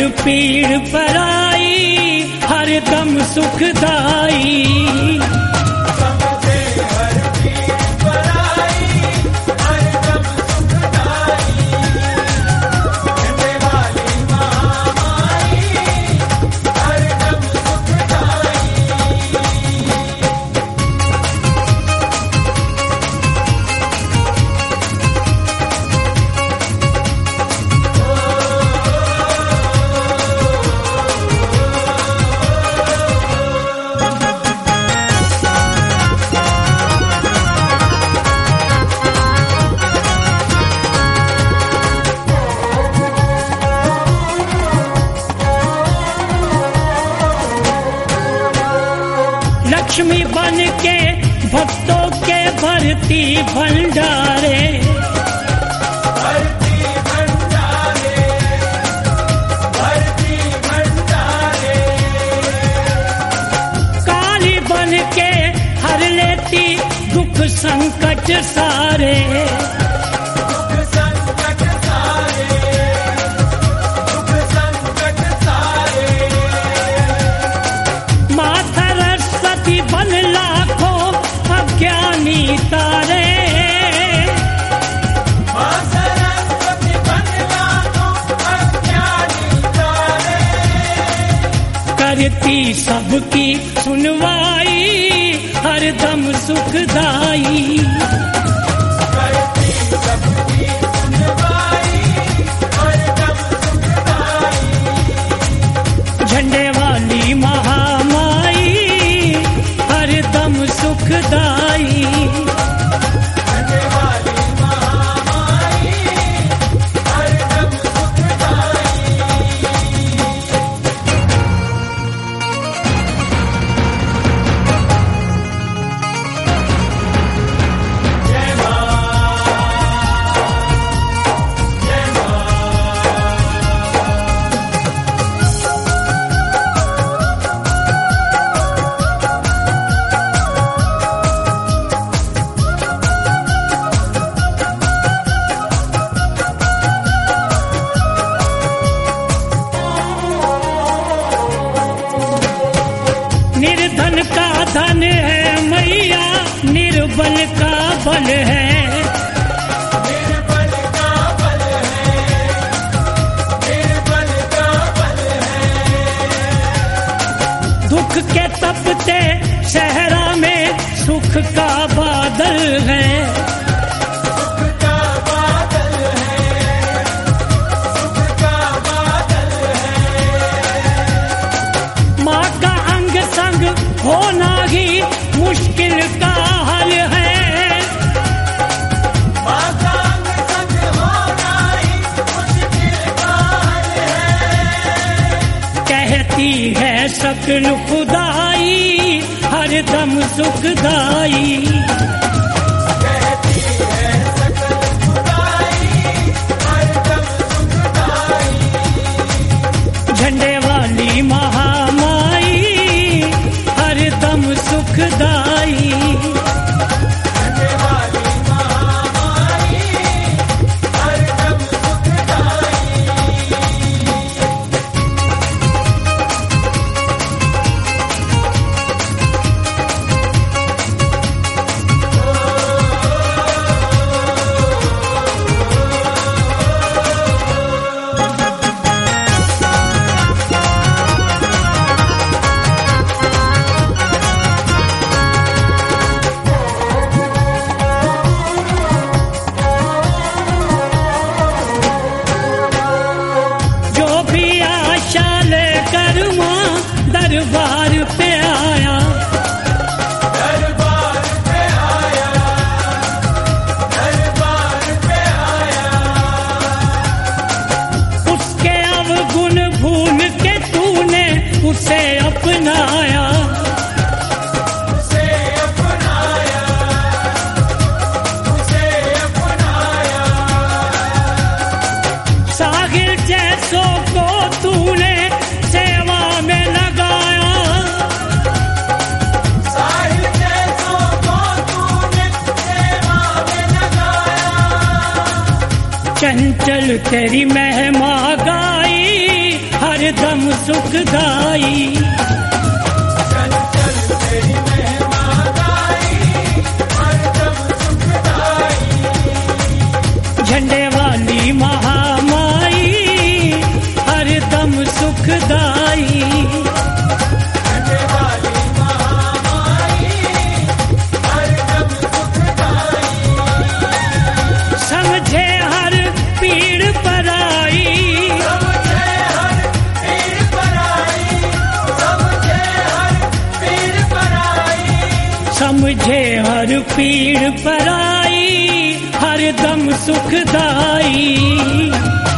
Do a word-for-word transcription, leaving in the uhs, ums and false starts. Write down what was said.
पीड़ पराई हर दम सुखदाई। लक्ष्मी बन के भक्तों के भरती भंडारे, भरती भंडारे, भरती भंडारे। काली बन के हर लेती दुख संकट सारे, दुख संकट सारे, दुख संकट सारे। माता सरस्वती बन लाखों अज्ञानी तारे, माँ सरस्वती बन लाखों अज्ञानी तारे। करती सबकी सुनवाई हर दम सुखदाई। करती सबकी सुनवाई हर दम सुखदाई। झंडे वाली महामाई हर दम सुखदाई। झंडे वाली महामाई हर दम सुखदाई। जय मां, जय मां। निर्धन का धन है मैया, निर्बल का बल है। निर्बल का बल है, निर्बल का बल है। दुख के तपते सहरा में सुख का बादल है। सुख का बादल है, सुख का बादल है। माँ का अंग संग होना ही मुश्किल का हल है। माँ का अंग संग होना ही मुश्किल का हल है। कहती है सकल खुदाई हर दम सुखदाई। कहती है सकल खुदाई हर दम सुखदाई। झंडे वाली महामाई हर दम सुखदाई। झंडे वाली महामाई हर दम सुखदाई। जो भी आशा लेकर माँ दरबार पे आया, दरबार पे आया, दरबार पे आया। उसके अवगुण भूल के तूने उसे अपनाया। उसे अपनाया, उसे अपनाया। साहिल जैसों को तूने सेवा में लगाया। साहिल जैसों को तूने सेवा में लगाया। चंचल तेरी महिमा गाई हर हरदम सुखदाई। चल चल तेरी महिमा गाई, हरदम सुखदाई। झंडे वाली महामाई हरदम सुखदाई। झंडे वाली महामाई, हरदम सुखदाई। समझे हर पीड़ पराई, समझे हर पीड़ पराई, समझे हर पीड़ पराई। समझे हर पीड़ पराई हरदम सुखदाई।